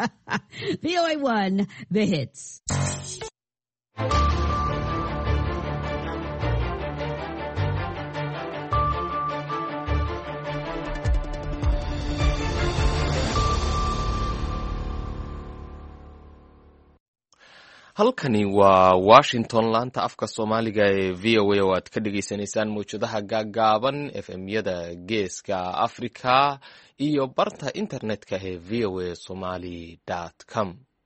VOA1, the hits. halkani waa washington laanta afka soomaaliga ee v o a oo aad ka dhagaysanaysaan mawjadaha gaagaaban fm-yada geeska africa iyo barta internetka ee v o a somali com.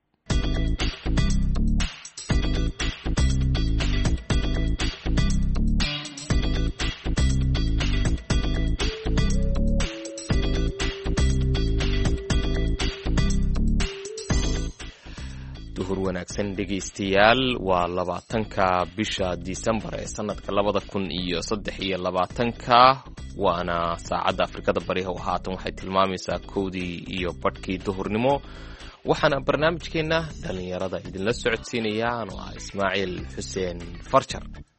duhur wanaagsan dhegaystayaal, waa 20ka bisha Disembar ee sanadka 2023, waana saacadda Afrikada Bari oo haatan waxay tilmaamaysaa 1:00 duhurnimo. waxaana barnaamijkeena dhalinyarada idinla socodsiinayaan waa Ismaaciil Xuseen Farjar.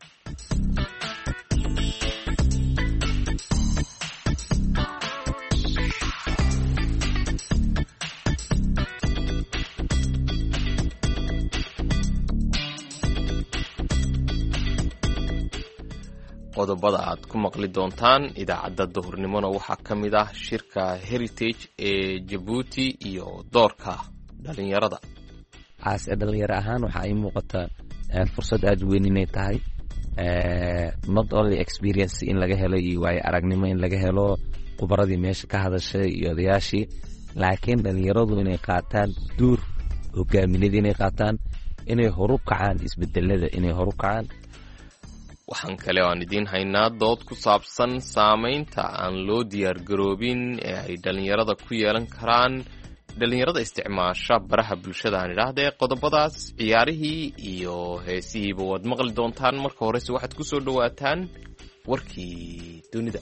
qodobada aad ku maqli doontaan idaacadda duhurnimona waxaa ka mid ah shirka Heritage ee Djibouti iyo doorka dhalinyarada. dhalinyaro ahaan waxaa ii muuqata fursad aad u weyn inay tahay not only experience in laga helo iyo waayo aragnimo in laga helo khubradii meesha ka hadashay iyo odayaashii, laakiin dhalinyaradu inay qaataan duur hogaamineed, inay qaataan inay horu kacaan isbedelada, inay horu kacaan. waxaan kale oo aan idiin haynaa dood ku saabsan saamaynta aan loo diyaargaroobin ee ay dhalinyarada ku yeelan karaan dhalinyarada isticmaasha baraha bulshada. aan idhaahdee qodobadaas, ciyaarihii iyo heesihiiba waad maqli doontaan. marka horese waxaad ku soo dhowaataan warkii dunida.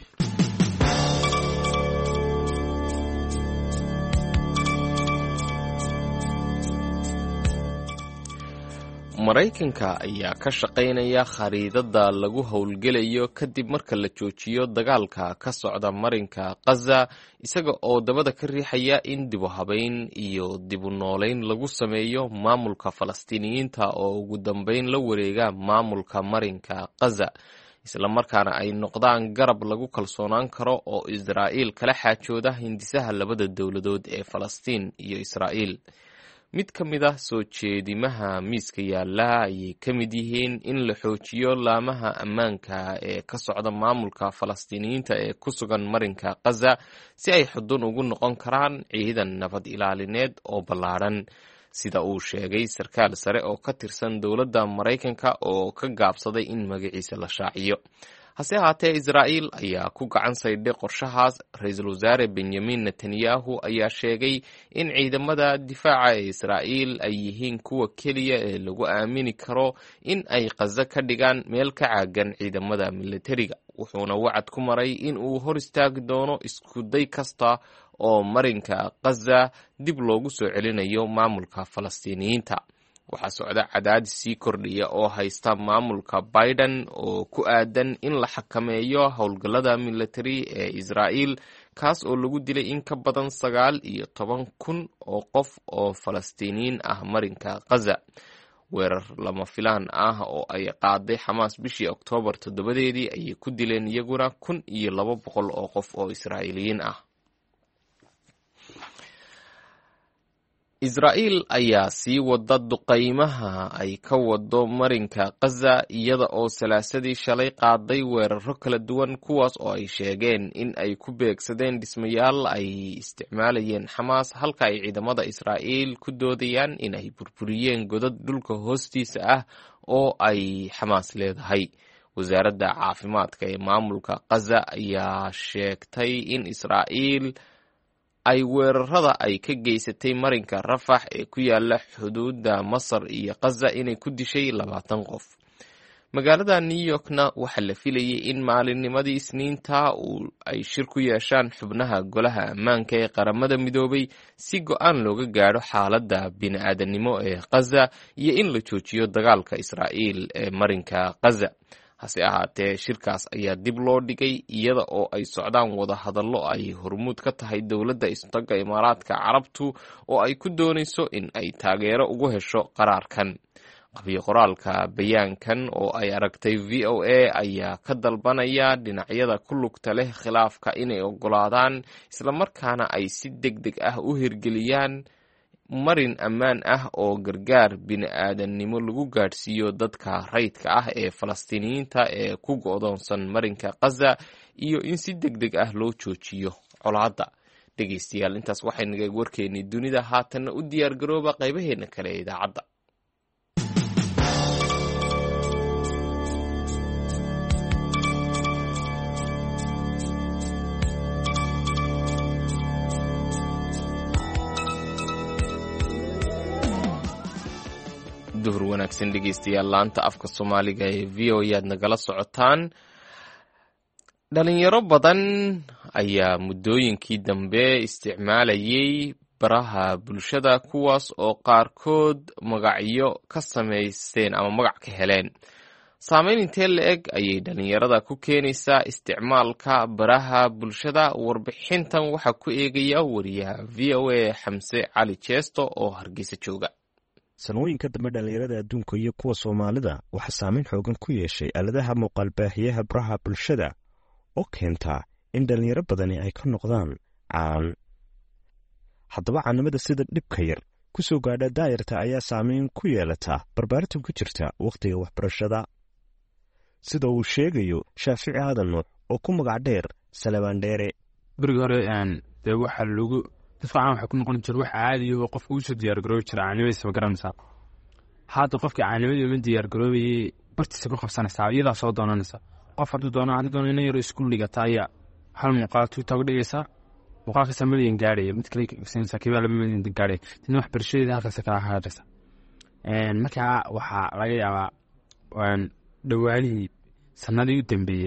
Maraykanka ayaa ka shaqaynaya khariidada lagu howlgelayo kadib marka la joojiyo dagaalka ka socda marinka Gaza, isaga oo dabada ka riixaya in dib u habeyn iyo dib u nooleyn lagu sameeyo maamulka Falastiiniyiinta oo ugu dambeyn la wareega maamulka marinka Gaza, isla markaana ay noqdaan garab lagu kalsoonaan karo oo Israa'iil kala xaajooda hindisaha labada dowladood ee Falastiin iyo Israa'iil. mid ka mid ah soo jeedimaha miiska yaalla ayay ka mid yihiin in la xoojiyo laamaha ammaanka ee ka socda maamulka Falastiiniyiinta ee ku sugan marinka Gaza si ay xudun ugu noqon karaan ciidan nabad ilaalineed oo ballaadhan, sida uu sheegay sarkaal sare oo ka tirsan dowladda Maraykanka oo ka gaabsaday in magaciisa la shaaciyo. hase ahaatee Israa'iil ayaa ku gacan saydhay qorshahaas. ra-iisul wasaare Benjamin Netanyahu ayaa sheegay in ciidamada difaaca ee Israa'iil ay yihiin kuwa keliya ee lagu aamini karo in ay Gaza ka dhigaan meel ka caagan ciidamada militariga, wuxuuna wacad ku maray in uu hor istaagi doono isku day kasta oo marinka Gaza dib loogu soo celinayo maamulka Falastiiniyiinta. waxaa socda cadaadis sii kordhiya oo haysta maamulka Biden oo ku aadan in la xakameeyo howlgallada militari ee Israa'iil, kaas oo lagu dilay in ka badan 19,000 oo qof oo Falastiiniyiin ah marinka Gaza. weerar lama filaan ah oo ay qaaday Xamaas bishii Oktoobar 7 ayay ku dileen iyaguna 1,200 oo qof oo Israa'iiliyiin ah. Israa'iil ayaa sii wada duqaymaha ay ka wado marinka Gaza iyada oo salaasadii shalay qaaday weeraro kala duwan, kuwaas oo ay sheegeen in ay ku beegsadeen dhismayaal ay isticmaalayeen Xamaas, halka ay ciidamada Israa'iil ku doodayaan in ay burburiyeen godad dhulka hoostiisa ah oo ay Xamaas leedahay. wasaaradda caafimaadka ee maamulka Gaza ayaa sheegtay in Israa'iil ay weerarada ay ka geysatay marinka Rafax ee ku yaala xuduudda Masar iyo Gaza inay ku dishay 20 qof. magaalada New Yorkna waxaa la filayay in maalinnimadii Isniinta ay shir ku yeeshaan xubnaha golaha ammaanka ee qaramada midoobay si go'aan looga gaadho xaaladda bini'aadanimo ee Gaza iyo in la joojiyo dagaalka Israa'iil ee marinka Gaza. hase ahaatee shirkaas ayaa dib loo dhigay iyada oo ay socdaan wadahadallo ay hormuud ka tahay dowladda isutaga imaaraadka carabtu oo ay ku doonayso in ay taageero ugu hesho qaraarkan. qabiyo qoraalka bayaankan oo ay aragtay VOA ayaa ka dalbanaya dhinacyada ku lugta leh khilaafka inay oggolaadaan islamarkaana ay si degdeg ah u hirgeliyaan marin ammaan ah oo gargaar bini'aadannimo lagu gaadhsiiyo dadka rayidka ah ee falastiiniyiinta ee ku go'doonsan marinka Gaza iyo in si degdeg ah loo joojiyo colaadda. dhegaystayaal, intaas waxaynaga warkeennii dunida. haatanna u diyaargarooba qaybaheena kale ee idaacadda. duhur wanaagsan dhegeystayaal, laanta afka soomaaliga ee v o aad nagala socotaan. dhalinyaro badan ayaa muddooyinkii dambe isticmaalayay baraha bulshada, kuwaas oo qaarkood magacyo ka samaysteen ama magac ka heleen. saameyn intee la-eg ayay dhalinyarada ku keenaysaa isticmaalka baraha bulshada? warbixintan waxaa ku eegaya wariyaha v o a Xamse Cali Jeesto oo Hargeysa jooga. sanooyinka dambe dhalinyarada adduunka iyo kuwa Soomaalida waxaa saameyn xoogan ku yeeshay aaladaha muuqaalbaahiyaha baraha bulshada oo keenta in dhalinyaro badani ay ka noqdaan caan. haddaba caanimada sida dhibka yar ku soo gaadha daayarta ayaa saameyn ku yeelata barbaarinta ku jirta wakhtiga waxbarashada, sida uu sheegayo Shaafici Aadan Nuux oo ku magac dheer Salabaan Dheere. berigii hore dee waxaa lagu difaacan waxay ku noqon jira wax caadi oo qofku uu soo diyaargaroobi jira caanimadiisa ma garanaysaa. hadda qofkii caanimadii ma diyaargaroobayay bartiisa ku qabsanaysaa, iyadaa soo doonanaysa. qof hadduu doono ina yaro iskuul dhigata ayaa hal muuqaal tuutaga dhigaysaa, muuqaalkaasa milyan gaadhaya, mid kale siinaysaa kibaa 2 milyan gaadhaya, tidna wax barashadeeda halkaasa kala haadhaysa. markaa waxaa laga yaabaa dhawaanihii sanadii u dambeeyey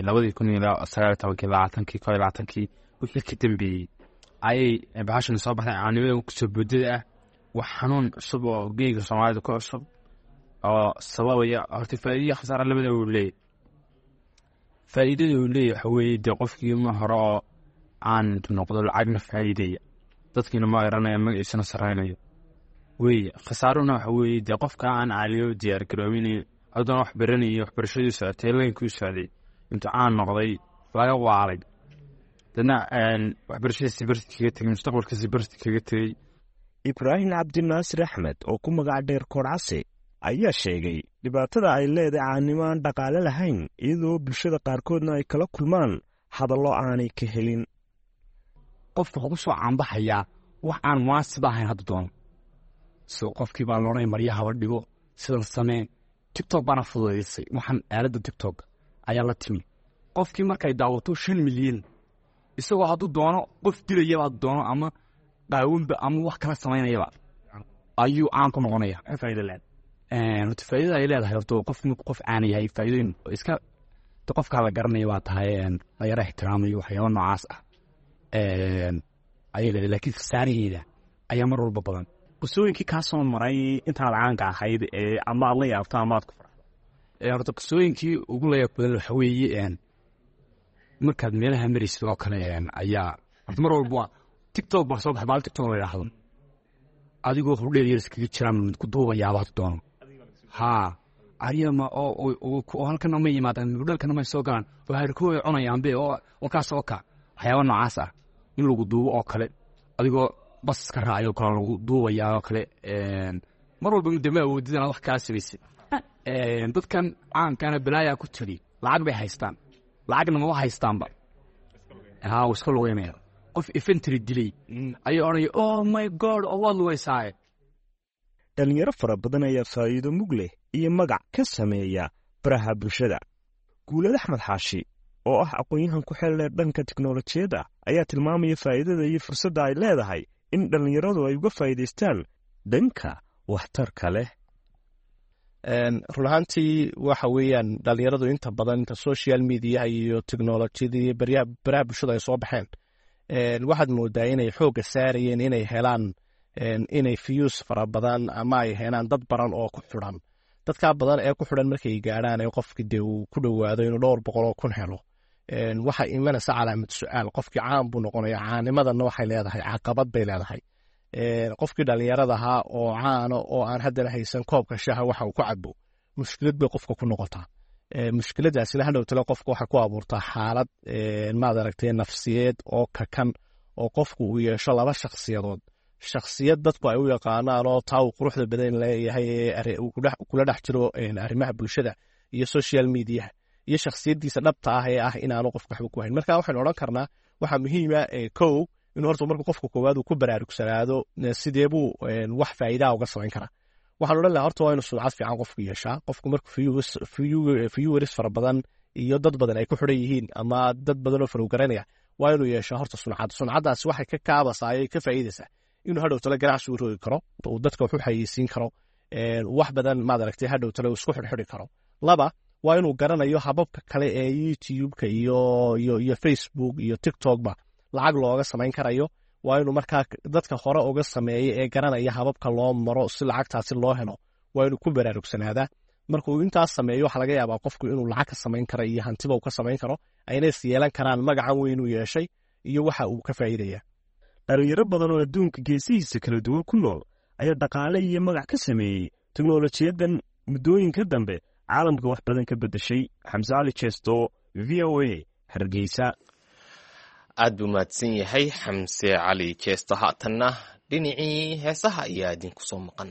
2019 wixii ka dambeeyey ayay bahashan soo baxday caanimada kusoo boodada ah. wax xanuun cusub oo geega Soomaalida ku cusub oo sababaya horta faa'iido khasaare labada uu leeyahay. faa'iidada uu leeyahay waxa weeye dee qofkii ma hore oo aan noqdo lacagna faa'iideeya, dadkiina ma garanaya magaciisana saraynayo weeye. khasaaruna waxa weeye dee qofka aan caaliyo diyaargaroobin haddana wax baranayo waxbarashadii socotay leenkii socday inta aan noqday laga waalay dadna waxbarashadiisi barti kaga tegay, mustaqbalkiisi barti kaga tegay. Ibraahim Cabdinaasir Axmed oo ku magac dheer Koorcase ayaa sheegay dhibaatada ay leedahay caanimo aan dhaqaale lahayn, iyadoo bulshada qaarkoodna ay kala kulmaan hadallo aanay ka helin. qofka wuxuu soo caanbaxayaa wax aan munaasib ahayn hadda doono. qofkii baa loodhanaya maryaha la dhigo sidan samee. TikTok baana fududaysay waxaan aaladda TikTok ayaa la timi. qofkii markay daawato 5 milyan isagoo hadduu doono qof dilayaba doono ama qaawinba ama wax kala samaynayaba ayuu caan ku noqonaya. faa'iido leedahay faa'iidada ay leedahay horta qof caan yahay faa'iidooyin iska qofka la garanaya waa tahay la yara ixtiraamayo waxyaabo noocaas ah ayay leedahay. laakiin khasaaraheeda ayaa mar walba badan. qisooyinkii kaa soo maray intaad caanka ahayd ama aad la yaabto ama aad ku farxdo. horta qisooyinkii ugu la yaab badan waxa weeye markaad meelaha maraysid oo kale ayaa mar walba TikTok baa soo baxay, baal TikTok la yiraahdo adigoo hurdheed yar iskaga jiraan mid ku duubayaa baad doono. ariyama oo halkan ma yimaadaan hurdheelkan ma soo galaan oo harkooy cunayaan be oo ka soo ka waxyaabo noocaas ah in lagu duubo oo kale adigoo bas ka raayo kala lagu duubayaa oo kale. mar walba midama awoodidana wax ka sabaysid. dadkan caankana balaaya ku tiri lacag bay haystaan, lacagna ma haystaanba. iska lugeynaya qof infantry dilay ayay oranaya oh my god oo waad lugaysaa. dhalinyaro fara badan ayaa faa'iido mug leh iyo magac ka sameeya baraha bulshada. Guulad Axmed Xaashi oo ah aqoon-yahan ku xeel dheer dhanka tiknoolajiyadda ayaa tilmaamaya faa'iidada iyo fursadda ay leedahay in dhalinyaradu ay uga faa'iidaystaan dhanka waxtarka leh. run ahaantii waxa weeyaan dhalinyaradu inta badan inta social media iyo teknolojiyada iyo baraha bulshada ay soo baxeen waxaad moodaa inay xoogga saarayeen inay helaan inay views fara badan ama ay helaan dad baran oo ku xidhan dadkaa badan ee ku xidhan markay gaadhaan ee qofkii dee uu ku dhowaado inuu 200,000 helo waxaa imanaysa calaamad su-aal qofkii caan buu noqonaya caanimadana waxay leedahay caqabad bay leedahay qofkii dhalinyarada ahaa oo caano oo aan haddana haysan koobka shaha waxa uu ku cabo mushkilad bay qofka ku noqotaa mushkiladaasina hadhow tale qofka waxay ku abuurtaa xaalad maad aragtay nafsiyeed oo kakan oo qofku uu yeesho 2 shakhsiyadood shakhsiyad dadku ay u yaqaanaan oo taa uu quruxda badan leeyahay ee kula dhex jiro arrimaha bulshada iyo social media iyo shakhsiyadiisa dhabta ah ee ah inaanu qofku waxba ku hayn marka waxaan oran karnaa waxa muhiim ah kow inuu horta marka qofku koowaad uu ku baraarugsanaado sidee buu wax faa'iido uga samayn karaa waxaan oran lahaa horta waa inuu sumcad fiican qofku yeeshaa qofku markuu viewers fara badan iyo dad badan ay ku xidhan yihiin ama dad badan oo farowgaranaya waa inuu yeeshaa horta sumcaddaasi waxay ka kaabasaa ayay ka faa'iidaysaa inuu hadhow tale ganacsi u rogi karo uu dadka wax u xayeysiin karo wax badan maad aragtay hadhow tale uu isku xidhxidhi karo 2 waa inuu garanayo hababka kale ee YouTube-ka iyo Facebook iyo TikTok-ba lacag looga samayn karayo waa inuu markaa dadka hore uga sameeyo ee garanaya hababka loo maro si lacagtaasi loo helo waa inuu ku baraarugsanaada markuu intaas sameeyo waxa laga yaabaa qofku inuu lacag ka samayn karo iyo hantiba uu ka samayn karo ayna is yeelan karaan magacan weyn uu yeeshay iyo waxa uu ka faa'iidaya dhalinyaro badan oo adduunka geesihiisa kala duwan ku nool ayaa dhaqaale iyo magac ka sameeyey teknolojiyadan muddooyinka dambe caalamka wax badan ka beddeshay xamse cali jeesto v o a hargeysa aad buu mahadsan yahay xamse cali jeesto haatanna dhinacii heesaha ayaa idinku soo maqan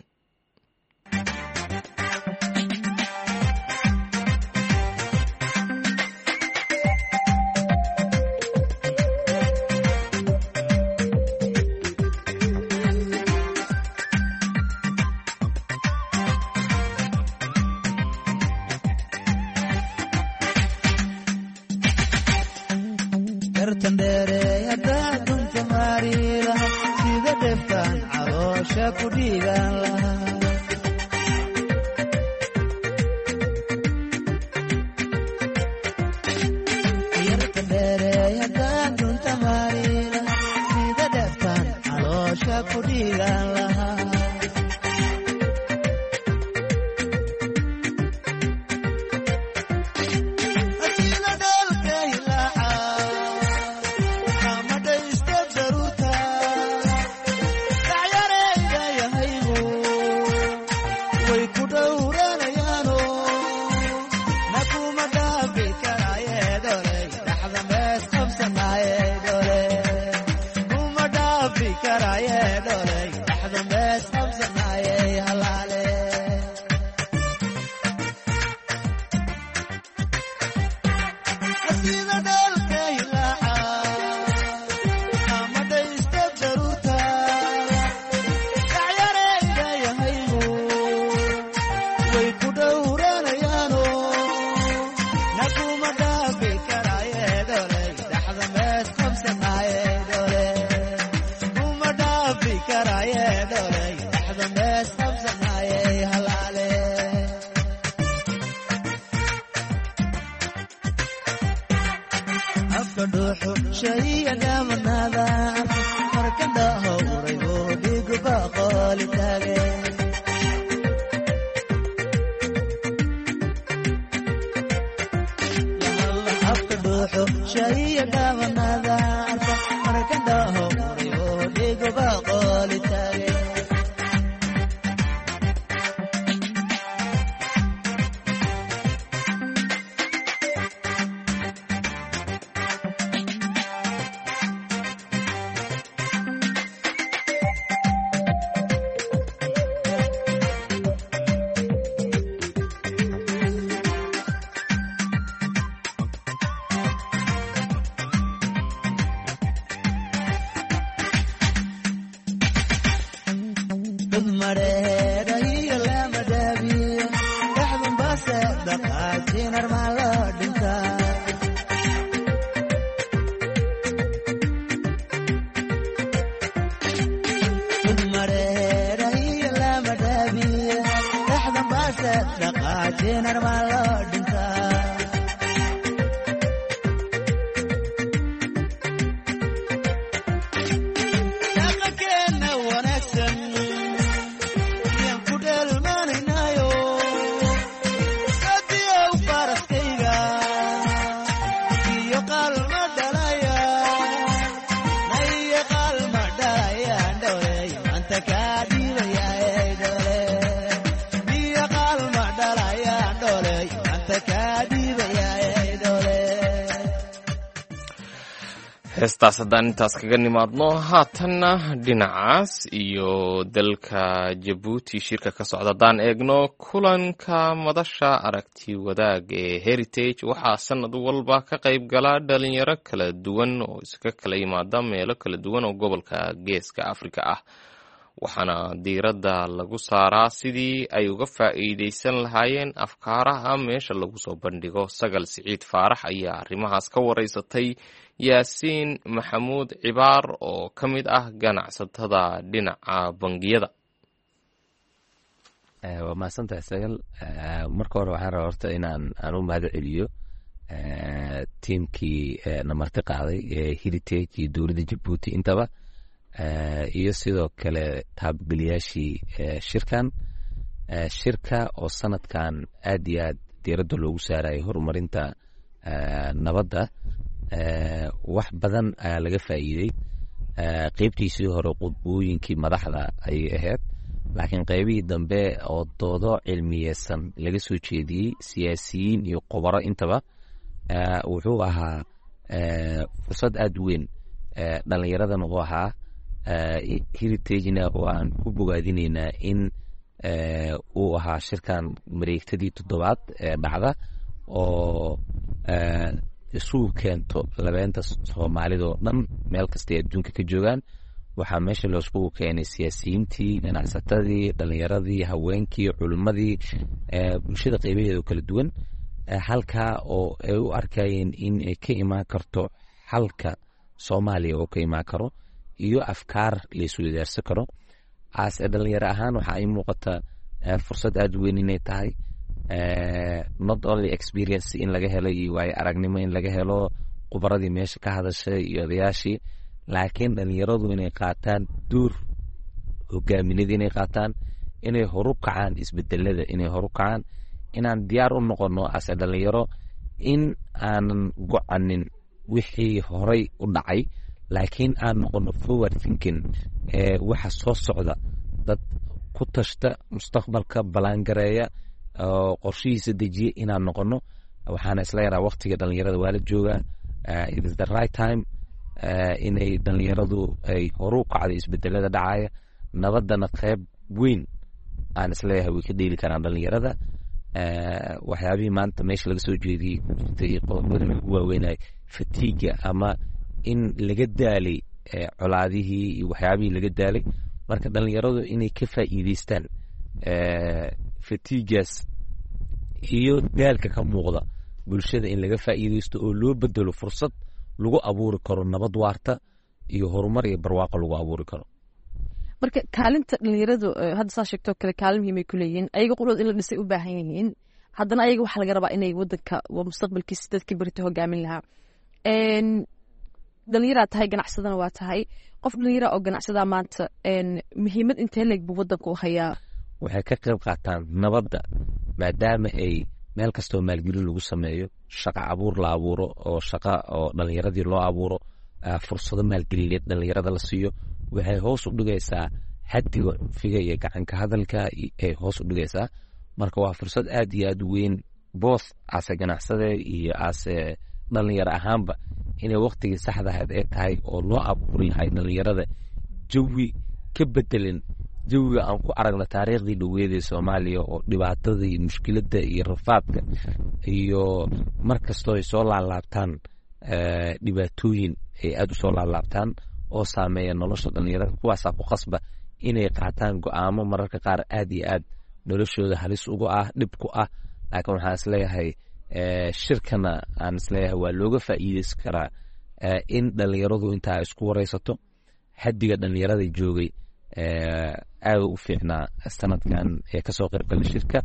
heestaas haddaan intaas kaga nimaadno haatanna dhinacaas iyo dalka jabuuti shirka ka socda haddaan eegno kulanka madasha aragti wadaag ee heritage waxaa sanad walba ka qayb gala dhalinyaro kala duwan oo iska kala yimaada meelo kala duwan oo gobolka geeska afrika ah waxaana diiradda lagu saaraa sidii ay uga faa'iidaysan lahaayeen afkaaraha meesha lagu soo bandhigo. Sagal Siciid Faarax ayaa arrimahaas ka wareysatay yaasiin maxamuud cibaar oo ka mid ah ganacsatada dhinaca bangiyada. waa mahadsantahay Sagal. marka hore waxaan rabaa horta inaan u mahad celiyo tiimkii na marti qaaday ee Heritage iyo dowladda Jabuuti intaba iyo sidoo kale taabgeliyaashii shirka oo sanadkan aad iyo aad diiradda loogu saarayay horumarinta nabadda. wax badan ayaa laga faa'iiday. qeybtiisii hore qudbooyinkii madaxda ayay ahayd, laakiin qeybihii dambe oo doodo cilmiyeysan laga soo jeediyey siyaasiyiin iyo khubaro intaba wuxuu ahaa fursad aad weyn dhallinyaradana u ahaa. Heritagena oo aan ku bogaadinaynaa in uu ahaa shirkan mareegtadii 7aad ee dhacda oo isugu keento labeenta Soomaalida oo dhan meel kasta ay adduunka ka joogaan. waxaa meesha looskugu keenay siyaasiyiintii, ganacsatadii, dhallinyaradii, haweenkii, culimmadii, bulshada qaybaheeda oo kala duwan, halkaa oo ay u arkayeen in ay ka imaan karto xalka Soomaaliya oo ka imaan karo iyo afkaar la isweydaarsan karo. dhalinyaro ahaan waxaa ii muuqata fursad aad weyn inay tahay, not only experience in laga helo iyo waayo aragnimo in laga helo khubaradii meesha ka hadashay iyo odayaashii, laakiin dhalinyaradu inay qaataan door hogaamineed, inay qaataan, inay horu kacaan isbedelada, inay horu kacaan, inaan diyaar u noqono ase dhalinyaro in aanan gocanin wixii horay u dhacay, laakiin aan noqono forward thinking waxa soo socda, dad ku tashta mustaqbalka ballaangareeya oo qorshihiisa dejiya inaan noqono. waxaana isla yaraa waqtiga dhalinyarada waa la joogaa. It is the right time inay dhalinyaradu ay horu kacdo isbedelada dhacaya. nabaddana qayb weyn aan isleeyahay way ka dheeli karaan dhalinyarada. waxyaabihii maanta meesha laga soo jeediyey qodobada ugu waaweynay fatiga ama in laga daalay colaadihii iyo waxyaabihii laga daalay, marka dhalinyaradu inay ka faa'iidaystaan fatigaas iyo daalka ka muuqda bulshada, in laga faa'iidaysto oo loo bedelo fursad lagu abuuri karo nabad waarta iyo horumar iyo barwaaqo lagu abuuri karo. marka kaalinta dhalinyaradu hadda saa sheegtoo kale kaalin muhiimay ku leeyihiin. ayaga qudhood in la dhisay u baahan yihiin, haddana ayaga waxaa laga rabaa inay wadanka mustaqbalkiisa dadkii barita hogaamin lahaa. dhalinyaraa tahay, ganacsadana waa tahay. qof dhalinyara oo ganacsada maanta muhiimad intee leeg buu wadanka u hayaa? waxay ka qayb qaataan nabadda, maadaama ay meel kastoo maalgelin lagu sameeyo, shaqo abuur la abuuro oo shaqo oo dhalinyaradii loo abuuro, fursado maalgelineed dhalinyarada la siiyo, waxay hoos u dhigaysaa xaddiga cunfiga iyo gacanka hadalka ay hoos u dhigaysaa. marka waa fursad aad iyo aad weyn both ase ganacsade iyo ase dhalinyaro ahaanba inay waqtigii saxda ahayd ay tahay oo loo abuuri yahay dhalinyarada jawi ka bedelan jawiga aan ku aragna taariikhdii dhoweedee Soomaaliya oo dhibaatada iyo mushkiladda iyo rafaadka iyo markastoo ay soo laalaabtaan dhibaatooyin ay aad u soo laalaabtaan oo saameeya nolosha dhalinyarada. kuwaasaa ku qasba inay qaataan go'aamo mararka qaar aad iyo aad noloshooda halis ugu ah, dhib ku ah. laakiin waxaan isleeyahay shirkana aan isleeyahay waa looga faa'iidaysan karaa in dhalinyaradu intaa isku wareysato. xaddiga dhalinyarada joogay aad u fiicnaa sanadkan ee kasoo qaybgala shirka,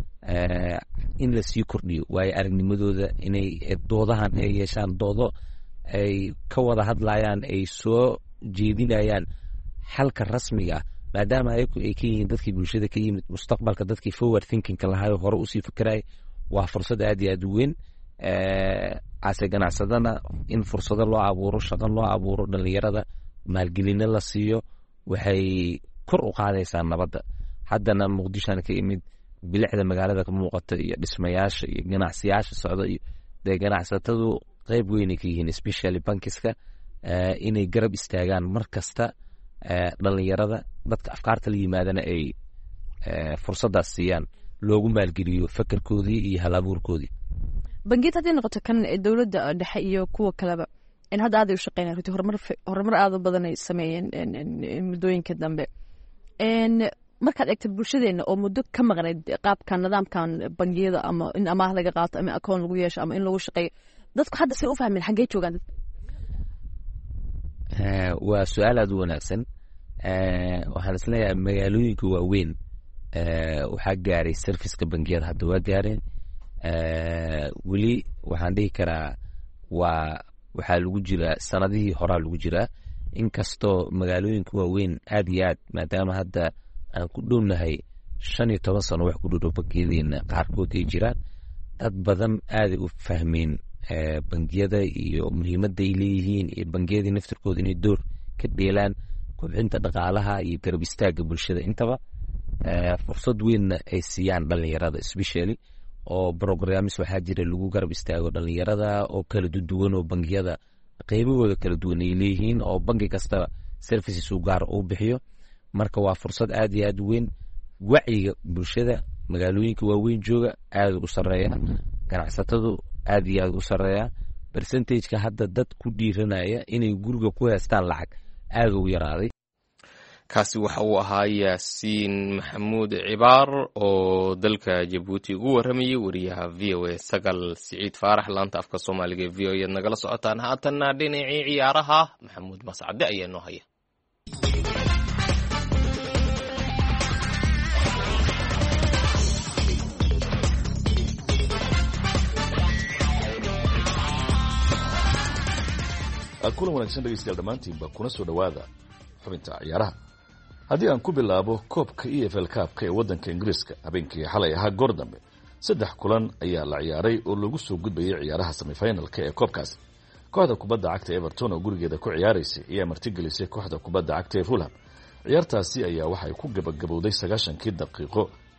in la sii kordhiyo waayo aragnimadooda, inay doodahan ay yeeshaan doodo ay ka wada hadlayaan, ay soo jeedinayaan xalka rasmiga ah, maadaama ayagu ay ka yihiin dadkii bulshada ka yimid, mustaqbalka dadkii forward thinkingka lahayo hore usii fikiraya. waa fursad aad iyo aad u weyn. ase ganacsadana in fursado loo abuuro, shaqo loo abuuro dhalinyarada, maalgelino la siiyo, waxay kor u qaadaysaa nabadda. haddana muqdishoan ka imid, bilicda magaalada ka muuqata iyo dhismayaasha iyo ganacsiyaasha socda iyo dee ganacsatadu qayb weynay ka yihiin, especially bankiska inay garab istaagaan mar kasta dhalinyarada dadka afkaarta la yimaadana ay fursaddaas siiyaan loogu maalgeliyo fakarkoodii iyo halabuurkoodii. bangiyada haddii noqoto kan dowladda dhexe iyo kuwa kaleba hadda aaday u shaqeynaya runtii horumar aad u badan ay sameeyeen muddooyinka dambe. markaad eegto bulshadeena oo muddo ka maqnayd qaabkan nidaamkan bangiyada ama in amaah laga qaato ama akoon lagu yeesho ama in lagu shaqeeyo, dadku hadda say u fahmeen xaggee joogaan? waa su-aal aad u wanaagsan. waxaan isleeyahay magaalooyinka waaweyn waxaa gaaray serviceka bangiyada hadda waa gaareen. weli waxaan dhihi karaa waxaa lagu jiraa sanadihii horaa lagu jiraa, inkastoo magaalooyinka waaweyn aad iyo aad, maadaama hadda aan ku dhownahay 15 sano wax ku dhowdhow bangiyadiina qaarkood ay jiraan, dad badan aaday u fahmeen bangiyada iyo muhiimadda ay leeyihiin iyo bangiyadii naftirkooda inay door ka dheelaan kobcinta dhaqaalaha iyo garab istaagga bulshada intaba. fursad weynna ay siiyaan dhalinyarada especially, oo programmes waxaa jira lagu garab istaago dhalinyarada oo kala duwan oo bangiyada qaybahooda kala duwan ay leeyihiin, oo bangi kasta services u gaar u bixiyo. marka waa fursad aad iyo aad weyn. wacyiga bulshada magaalooyinka waaweyn jooga aad u sareeya, ganacsatadu aad iyo aad u sareeya. percentage-ka hadda dad ku dhiiranaya inay guriga ku haystaan lacag aad u yaraaday. kaasi waxa uu ahaa yaasiin maxamuud cibaar oo dalka Jabuuti ugu waramayay wariyaha VOA Sagal Siciid Faarax. laanta afka Soomaaliga ee VOA nagala socotaan. haatanna dhinacii ciyaaraha Maxamuud Mascade ayaa noo haya. kulan wanaagsan dhegeystayaal dhammaantiinba kuna soo dhowaada xubinta ciyaaraha. haddii aan ku bilaabo koobka EFL Cup-ka ee waddanka Ingiriiska, habeenkii xalay ahaa goor dambe 3 kulan ayaa la ciyaaray oo lagu soo gudbayay ciyaaraha semifinalka ee koobkaasi. kooxda kubadda cagta Everton oo gurigeeda ku ciyaaraysay ayaa martigelisay kooxda kubadda cagta ee Fulham. ciyaartaasi ayaa waxay ku gabagabowday 90 daqiiqo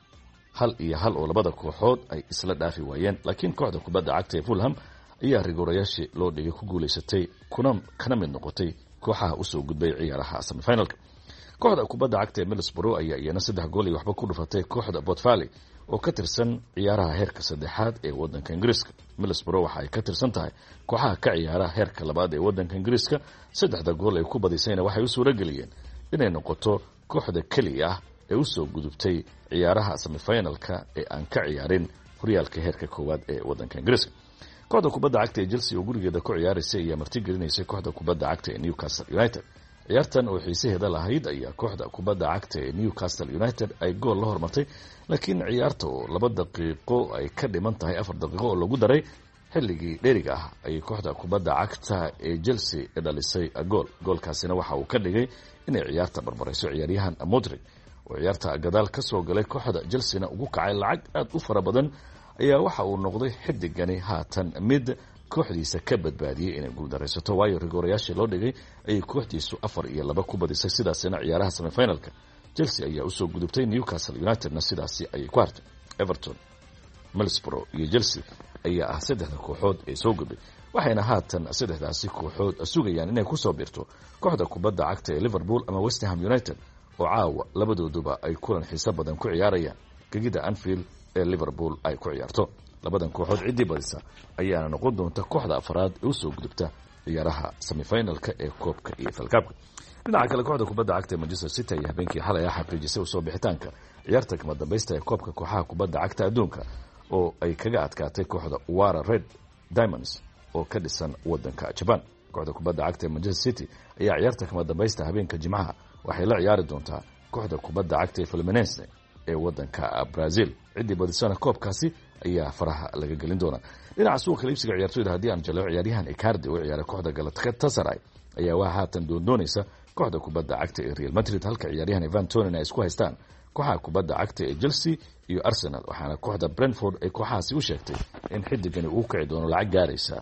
1-1 oo labada kooxood ay isla dhaafi waayeen, laakiin kooxda kubadda cagta ee Fulham ayaa rigoorayaashii loo dhigay ku guulaysatay kana mid noqotay kooxaha usoo gudbay ciyaaraha semifinalka. kooxda kubadda cagta ee Middlesbrough ayaa iyana 3 gool iyo waxba ku dhufatay kooxda Port Vale oo ka tirsan ciyaaraha heerka 3aad ee waddanka Ingiriiska. Middlesbrough waxa ay ka tirsan tahay kooxaha ka ciyaara heerka 2aad ee waddanka Ingiriiska. 3 gool ay ku badisayna waxay u suura geliyeen inay noqoto kooxda kaliya ah ee usoo gudubtay ciyaaraha semifinalka ee aan ka ciyaarin horyaalka heerka 1aad ee waddanka Ingiriiska. kooxda kubadda cagta ee Chelsea oo gurigeeda ku ciyaaraysay ayaa martigelinaysay kooxda kubadda cagta ee Newcastle United. ciyaartan oo xiisaheeda lahayd ayaa kooxda kubadda cagta ee Newcastle United ay gool la hormartay, laakiin ciyaarta oo 2 daqiiqo ay ka dhiman tahay 4 daqiiqo oo lagu daray xilligii dheeriga ah ayay kooxda kubadda cagta ee Chelsea dhalisay goolkaasina waxa uu ka dhigay inay ciyaarta barbarayso ciyaaryahan Modric oo ciyaarta gadaal ka soo galay kooxda Chelsea ugu kacay lacag aad u fara badan ayaa waxa uu noqday xidigani haatan mid kooxdiisa ka badbaadiyay inay guuldaraysato, waayo rigoorayaashii loo dhigay ayay kooxdiisu 4-2 ku badisay. sidaasina ciyaaraha semifinalka Chelsea ayaa usoo gudubtay, Newcastle Unitedna sidaasi ayay ku hartay. Everton, Middlesbrough iyo Chelsea ayaa ah 3 kooxood ee soo gudbay, waxayna haatan 3daasi kooxood sugayaan inay ku soo biirto kooxda kubadda cagta ee Liverpool ama West Ham United oo caawa labadooduba ay kulan xiiso badan ku ciyaarayaan gegida Anfield ee Liverpool ay ku ciyaarto. labadan kooxood cidii badisa ayaana noqon doonta kooxda afraad ee usoo gudubta ciyaaraha semifinalka ee koobka EFL Cup. dhinaca kale kooxda kubadda cagta ee Manchester City ayaa habeenkii xalay xaqiijisay usoo bixitaanka ciyaarta kama dambaysta ee koobka kooxaha kubadda cagta adduunka oo ay kaga adkaatay kooxda Wara Red Diamonds oo ka dhisan waddanka Japan. kooxda kubadda cagta ee Manchester City ayaa ciyaarta kama dambaysta habeenka Jimcaha waxay la ciyaari doontaa kooxda kubadda cagta ee Fluminense ee waddanka Brazil. cidii badisana koobkaasi ayaa faraha laga gelin doona. dhinaca suuqa iibsiga ciyaartoyda haddii aan jaleeco ciyaaryahan Icardi oo ciyaaray kooxda Galatasaray ayaa waxa haatan doonaysa kooxda kubadda cagta ee Real Madrid, halka ciyaaryahan Ivan Toney ay isku haystaan kooxaha kubadda cagta ee Chelsea iyo Arsenal. waxaana kooxda Brentford ay kooxahaasi u sheegtay in xidigani uu kici doono lacag gaaraysa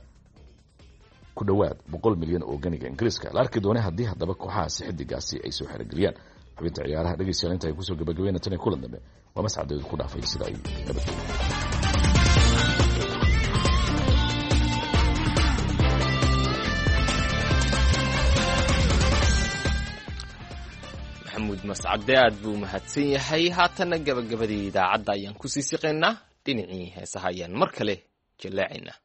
ku dhawaad 100 milyan oo ganiga Ingiriiska. la arki doonay haddii haddaba kooxahaasi xidigaasi ay soo xirigeliyaan. xubinta ciyaaraha dhegeystayaal inta ay kusoo gabagabeeyeen tan kulan dambe waa mascadeedu ku dhaafay sida ay nabadgelyo. mascade aad buu mahadsan yahay. haatana gabagabadii idaacadda ayaan ku sii siqaynaa. dhinacii heesaha ayaan mar kale jallaacaynaa.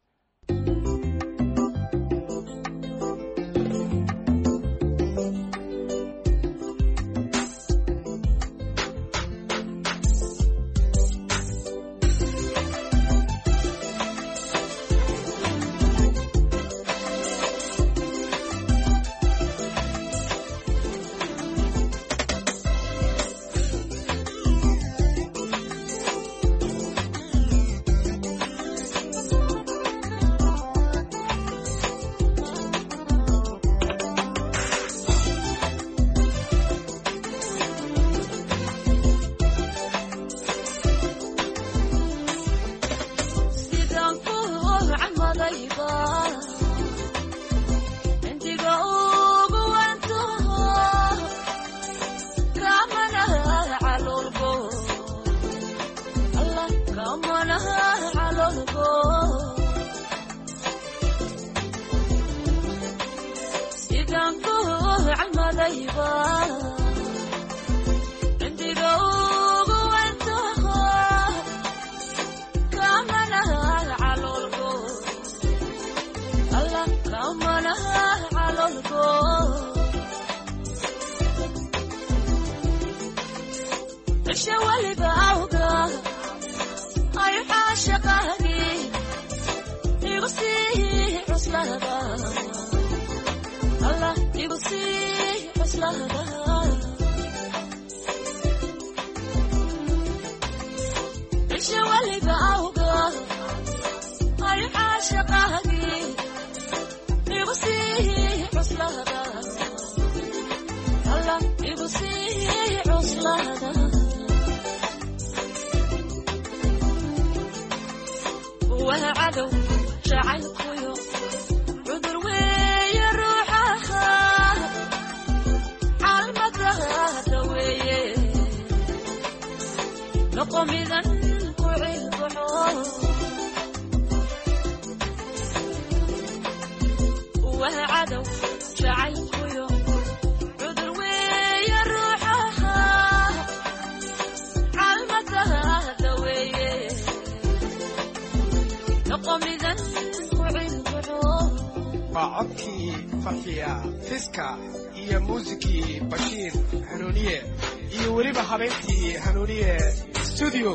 codkii farxiya fiska iyo muusikii bashiir hanuuniye iyo weliba habeentii hanuuniye studio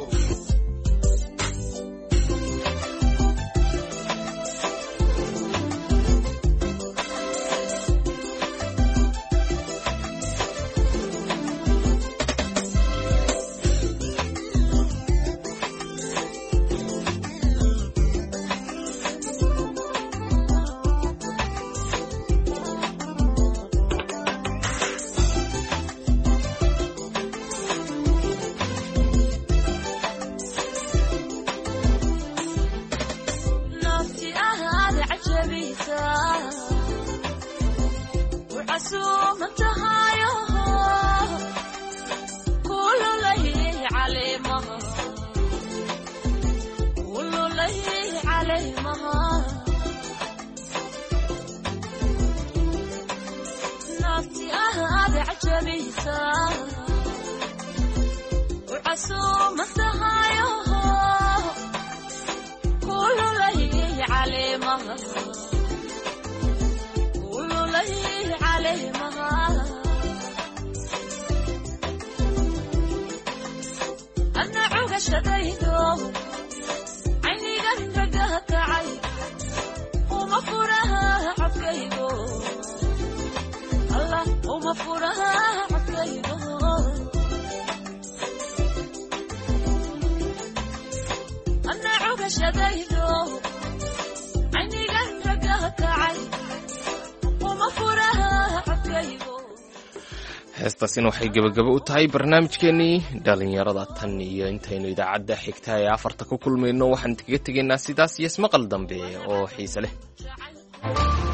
heestaasina waxay gabagabo u tahay barnaamijkeenii dhalinyarada tan iyo intaynu idaacadda xigta ee 4 ku kulmayno waxaan kaga tegaynaa sidaas iyo ismaqal dambe oo xiise leh.